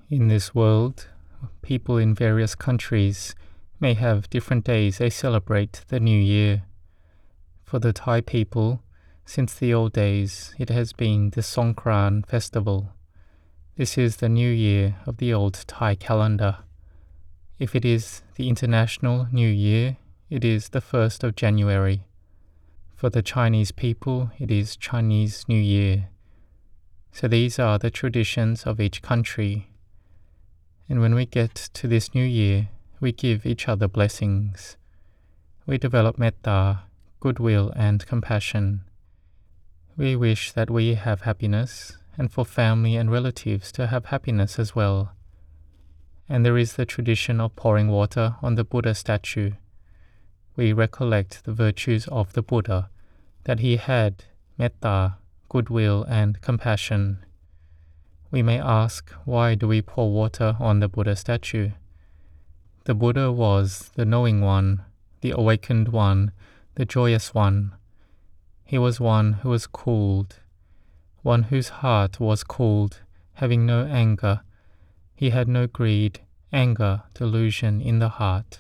In this world, people in various countries may have different days they celebrate the New Year. For the Thai people, since the old days, it has been the Songkran festival. This is the New Year of the old Thai calendar. If it is the International New Year, it is the 1st of January. For the Chinese people, it is Chinese New Year. So these are the traditions of each country. And when we get to this new year, we give each other blessings. We develop metta, goodwill and compassion. We wish that we have happiness, and for family and relatives to have happiness as well. And there is the tradition of pouring water on the Buddha statue. We recollect the virtues of the Buddha, that he had metta, goodwill and compassion. We may ask, why do we pour water on the Buddha statue? The Buddha was the knowing one, the awakened one, the joyous one. He was one who was cooled, one whose heart was cooled, having no anger. He had no greed, anger, delusion in the heart.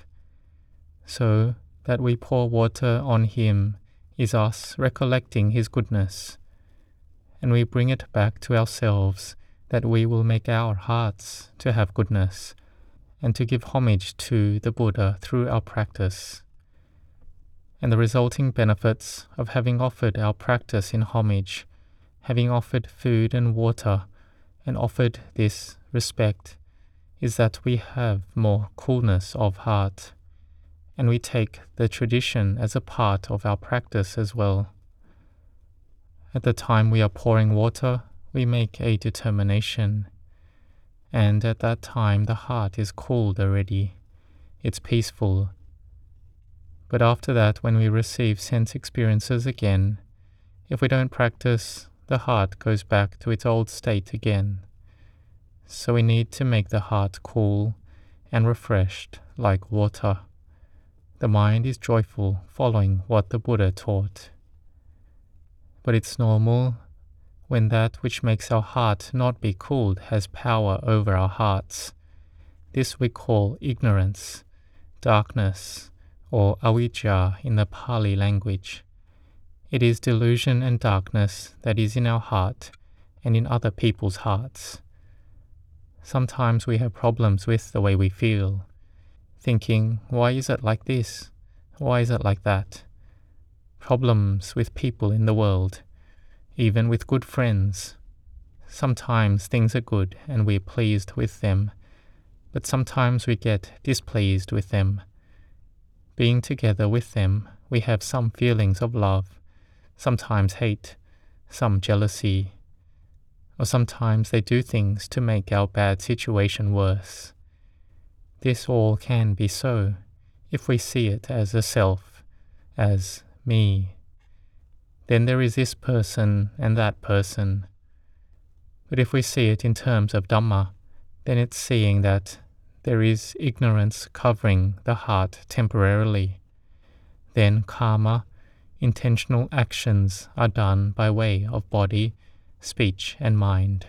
So that we pour water on him is us recollecting his goodness, and we bring it back to ourselves, that we will make our hearts to have goodness and to give homage to the Buddha through our practice. And the resulting benefits of having offered our practice in homage, having offered food and water, and offered this respect, is that we have more coolness of heart, and we take the tradition as a part of our practice as well. At the time we are pouring water, we make a determination, and at that time the heart is cooled already. It's peaceful. But after that, when we receive sense experiences again, if we don't practice, the heart goes back to its old state again. So we need to make the heart cool and refreshed like water. The mind is joyful, following what the Buddha taught. But it's normal when that which makes our heart not be cooled has power over our hearts. This we call ignorance, darkness, or avijja in the Pali language. It is delusion and darkness that is in our heart and in other people's hearts. Sometimes we have problems with the way we feel, thinking, why is it like this? Why is it like that? Problems with people in the world, even with good friends. Sometimes things are good and we're pleased with them, but sometimes we get displeased with them. Being together with them, we have some feelings of love, sometimes hate, some jealousy, or sometimes they do things to make our bad situation worse. This all can be so if we see it as a self, as me. Then there is this person and that person. But if we see it in terms of Dhamma, then it's seeing that there is ignorance covering the heart temporarily. Then karma, intentional actions, are done by way of body, speech and mind.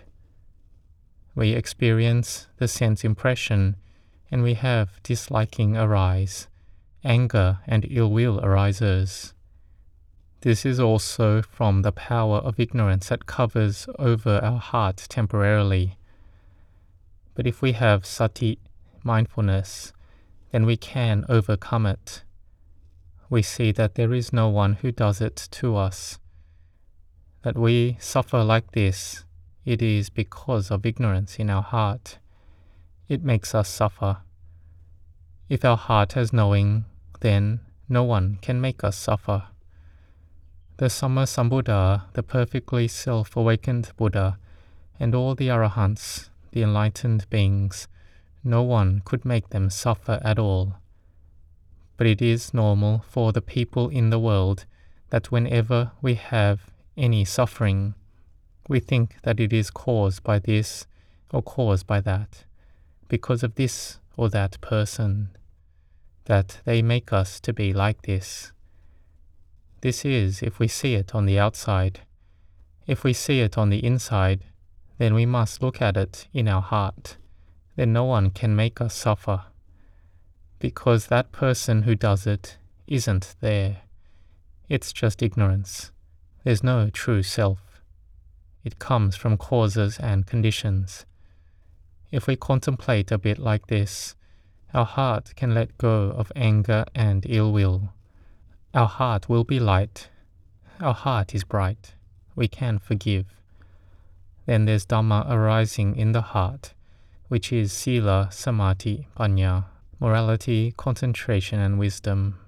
We experience the sense impression, and we have disliking arise, anger and ill will arises. This is also from the power of ignorance that covers over our heart temporarily. But if we have sati, mindfulness, then we can overcome it. We see that there is no one who does it to us. That we suffer like this, it is because of ignorance in our heart. It makes us suffer. If our heart has knowing, then no one can make us suffer. The Sammasambuddha, the perfectly self-awakened Buddha, and all the Arahants, the enlightened beings, no one could make them suffer at all. But it is normal for the people in the world that whenever we have any suffering, we think that it is caused by this or caused by that, because of this or that person, that they make us to be like this. This is if we see it on the outside. If we see it on the inside, then we must look at it in our heart then no one can make us suffer, because that person who does it isn't there. It's just ignorance. There's no true self. It comes from causes and conditions. If we contemplate a bit like this, our heart can let go of anger and ill will. Our heart will be light. Our heart is bright. We can forgive. Then there's Dhamma arising in the heart, which is Sila, Samadhi, Panya, morality, concentration, and wisdom.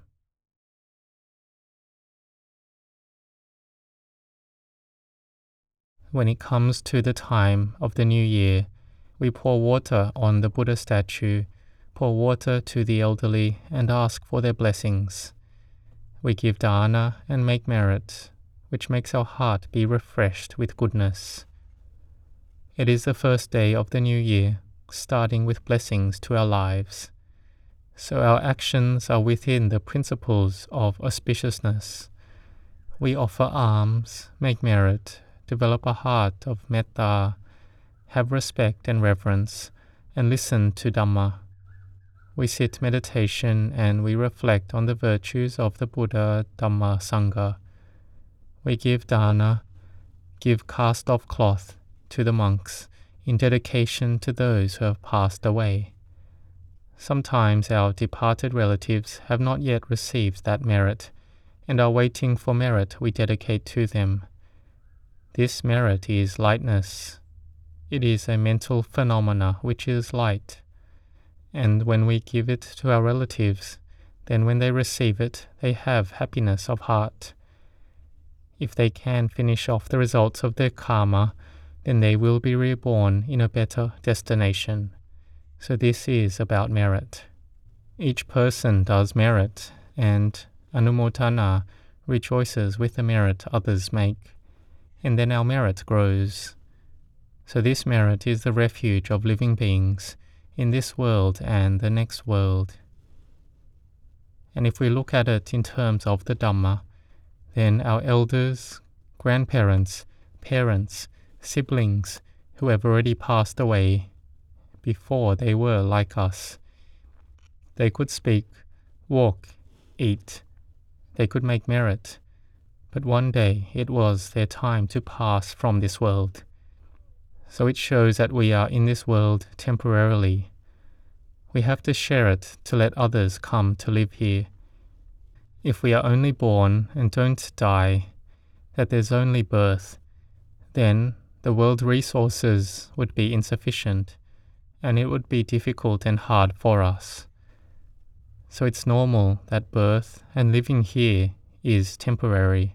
When it comes to the time of the new year, we pour water on the Buddha statue, pour water to the elderly, and ask for their blessings. We give dana and make merit, which makes our heart be refreshed with goodness. It is the first day of the new year, starting with blessings to our lives. So our actions are within the principles of auspiciousness. We offer alms, make merit, develop a heart of metta, have respect and reverence, and listen to Dhamma. We sit meditation and we reflect on the virtues of the Buddha, Dhamma, Sangha. We give dana, give cast-off cloth to the monks in dedication to those who have passed away. Sometimes our departed relatives have not yet received that merit and are waiting for merit we dedicate to them. This merit is lightness. It is a mental phenomena which is light. And when we give it to our relatives, then when they receive it, they have happiness of heart. If they can finish off the results of their karma, then they will be reborn in a better destination. So this is about merit. Each person does merit, and Anumodana rejoices with the merit others make. And then our merit grows. So this merit is the refuge of living beings in this world and the next world. And if we look at it in terms of the Dhamma, then our elders, grandparents, parents, siblings who have already passed away before they were like us, they could speak, walk, eat, they could make merit. But one day it was their time to pass from this world. So it shows that we are in this world temporarily. We have to share it to let others come to live here. If we are only born and don't die, that there's only birth, then the world's resources would be insufficient, and it would be difficult and hard for us. So it's normal that birth and living here is temporary.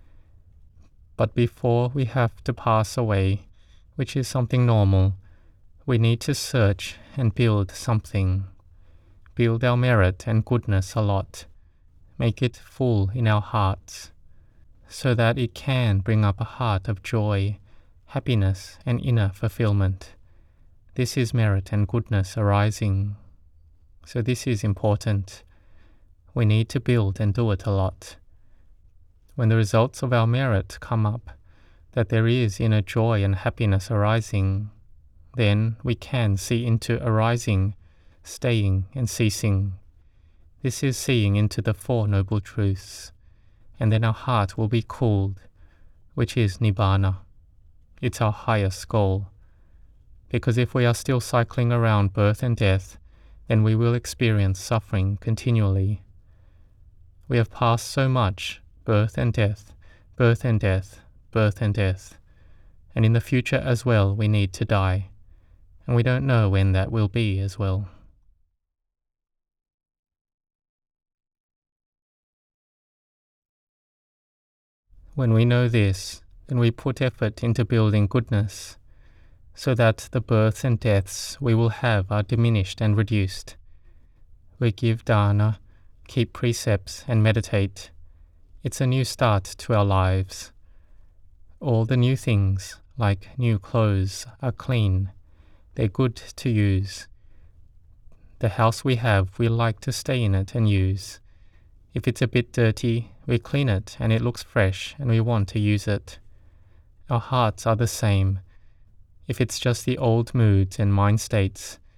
But before we have to pass away, which is something normal, we need to search and build something. Build our merit and goodness a lot. Make it full in our hearts, so that it can bring up a heart of joy, happiness, and inner fulfillment. This is merit and goodness arising. So this is important. We need to build and do it a lot. When the results of our merit come up, that there is inner joy and happiness arising, then we can see into arising, staying, and ceasing. This is seeing into the Four Noble Truths, and then our heart will be cooled, which is Nibbana. It's our highest goal. Because if we are still cycling around birth and death, then we will experience suffering continually. We have passed so much, birth and death, birth and death, birth and death. And in the future as well we need to die. And we don't know when that will be as well. When we know this, then we put effort into building goodness, so that the births and deaths we will have are diminished and reduced. We give dana, keep precepts, and meditate. It's a new start to our lives. All the new things, like new clothes, are clean. They're good to use. The house we have, we like to stay in it and use. If it's a bit dirty, we clean it and it looks fresh and we want to use it. Our hearts are the same. If it's just the old moods and mind states,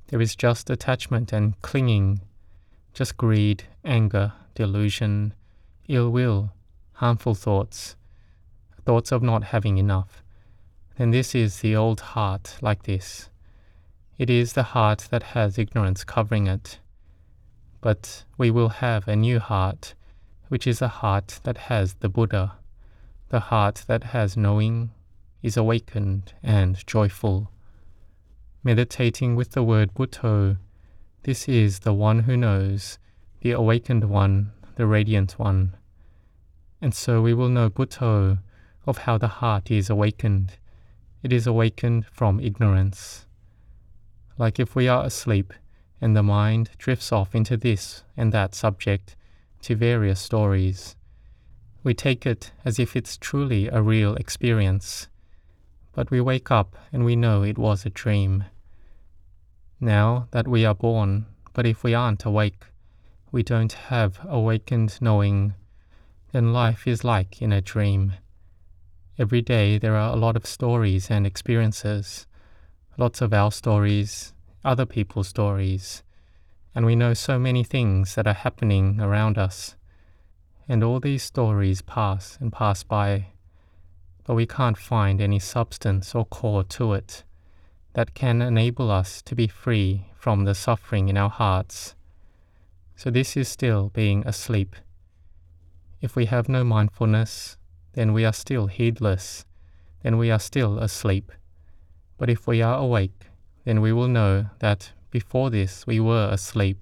There is just attachment and clinging, just greed, anger, delusion, ill will, harmful thoughts, thoughts of not having enough. Then this is the old heart like this. It is the heart that has ignorance covering it. But we will have a new heart, which is a heart that has the Buddha, the heart that has knowing, is awakened and joyful. Meditating with the word Bhutto, this is the one who knows, the awakened one, the radiant one. And so we will know Bhutto, of how the heart is awakened. It is awakened from ignorance. Like if we are asleep, and the mind drifts off into this and that subject, to various stories. We take it as if it's truly a real experience, but we wake up and we know it was a dream. Now that we are born, but if we aren't awake, we don't have awakened knowing, then life is like in a dream. Every day there are a lot of stories and experiences, lots of our stories, other people's stories, and we know so many things that are happening around us. And all these stories pass and pass by, but we can't find any substance or core to it that can enable us to be free from the suffering in our hearts. So this is still being asleep. If we have no mindfulness, then we are still heedless, then we are still asleep. But if we are awake, then we will know that before this we were asleep.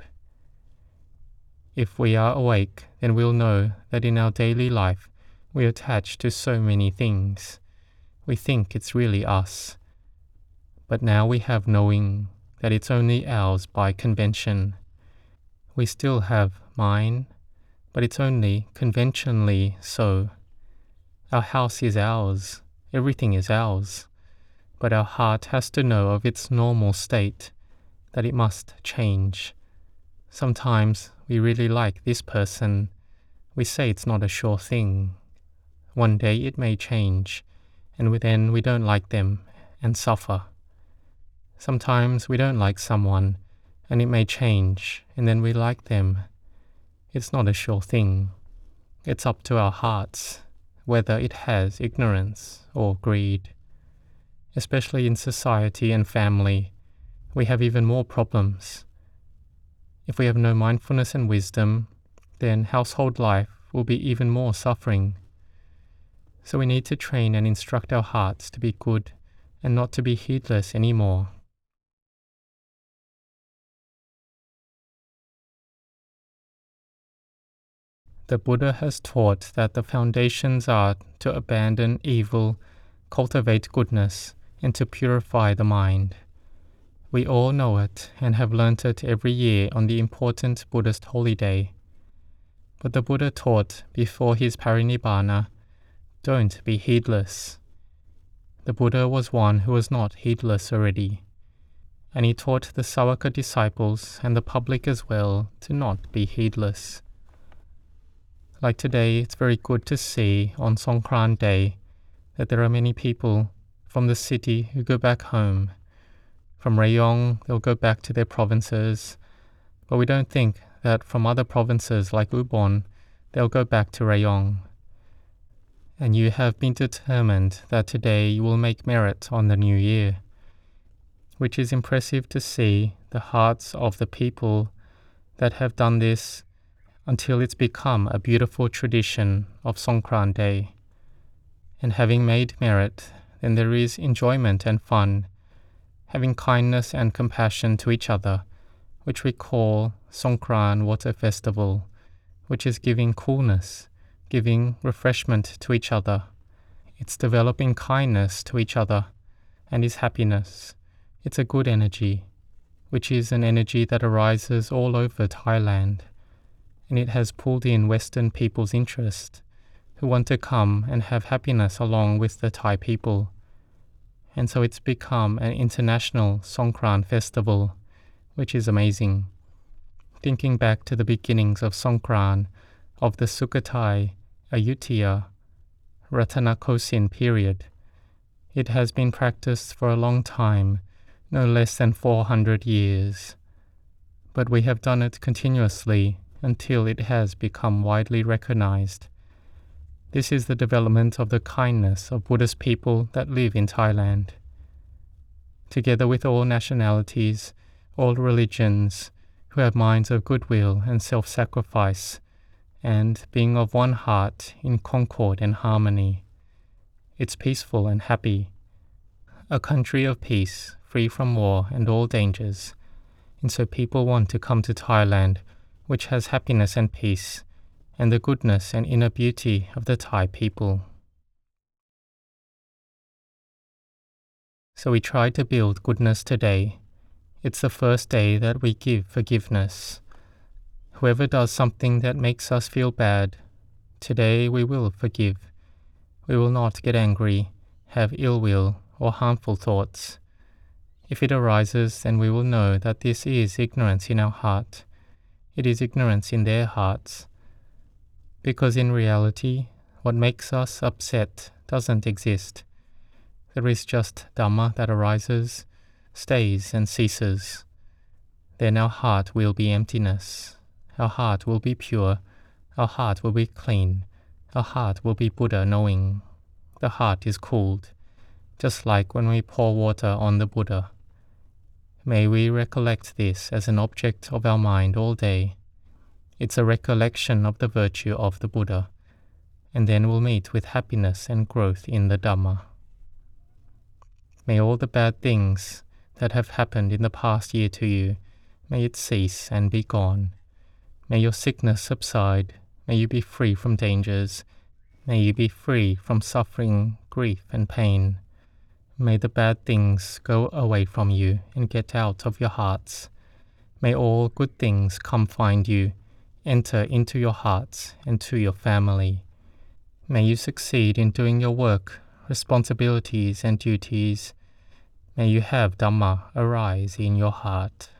If we are awake, then we'll know that in our daily life we attach to so many things. We think it's really us. But now we have knowing that it's only ours by convention. We still have mine, but it's only conventionally so. Our house is ours, everything is ours, but our heart has to know of its normal state, that it must change. Sometimes we really like this person. We say it's not a sure thing. One day it may change, and then we don't like them and suffer. Sometimes we don't like someone, and it may change, and then we like them. It's not a sure thing. It's up to our hearts, whether it has ignorance or greed. Especially in society and family, we have even more problems. If we have no mindfulness and wisdom, then household life will be even more suffering. So we need to train and instruct our hearts to be good and not to be heedless anymore. The Buddha has taught that the foundations are to abandon evil, cultivate goodness, and to purify the mind. We all know it and have learnt it every year on the important Buddhist holy day. But the Buddha taught before his parinibbana, don't be heedless. The Buddha was one who was not heedless already, and he taught the Sāvaka disciples and the public as well to not be heedless. Like today, it's very good to see on Songkran Day that there are many people from the city who go back home. From Rayong, they'll go back to their provinces, but we don't think that from other provinces like Ubon, they'll go back to Rayong. And you have been determined that today you will make merit on the new year, which is impressive to see the hearts of the people that have done this until it's become a beautiful tradition of Songkran Day. And having made merit, then there is enjoyment and fun, having kindness and compassion to each other, which we call Songkran Water Festival, which is giving coolness, giving refreshment to each other. It's developing kindness to each other, and is happiness. It's a good energy, which is an energy that arises all over Thailand, and it has pulled in Western people's interest, who want to come and have happiness along with the Thai people. And so it's become an international Songkran festival, which is amazing. Thinking back to the beginnings of Songkran, of the Sukhothai, Ayutthaya, Ratanakosin period, it has been practiced for a long time no less than 400 years. But we have done it continuously until it has become widely recognized. This is the development of the kindness of Buddhist people that live in Thailand. Together with all nationalities, all religions, who have minds of goodwill and self-sacrifice, and being of one heart in concord and harmony. It's peaceful and happy. A country of peace, free from war and all dangers. And so people want to come to Thailand, which has happiness and peace, and the goodness and inner beauty of the Thai people. So we try to build goodness today. It's the first day that we give forgiveness. Whoever does something that makes us feel bad, today we will forgive. We will not get angry, have ill will or harmful thoughts. If it arises, then we will know that this is ignorance in our heart. It is ignorance in their hearts. Because in reality, what makes us upset doesn't exist. There is just Dhamma that arises, stays and ceases. Then our heart will be emptiness. Our heart will be pure. Our heart will be clean. Our heart will be Buddha knowing. The heart is cooled, just like when we pour water on the Buddha. May we recollect this as an object of our mind all day. It's a recollection of the virtue of the Buddha, and then we'll meet with happiness and growth in the Dhamma. May all the bad things that have happened in the past year to you, may it cease and be gone. May your sickness subside. May you be free from dangers. May you be free from suffering, grief and pain. May the bad things go away from you and get out of your hearts. May all good things come find you, enter into your hearts and to your family. May you succeed in doing your work, responsibilities and duties. May you have Dhamma arise in your heart.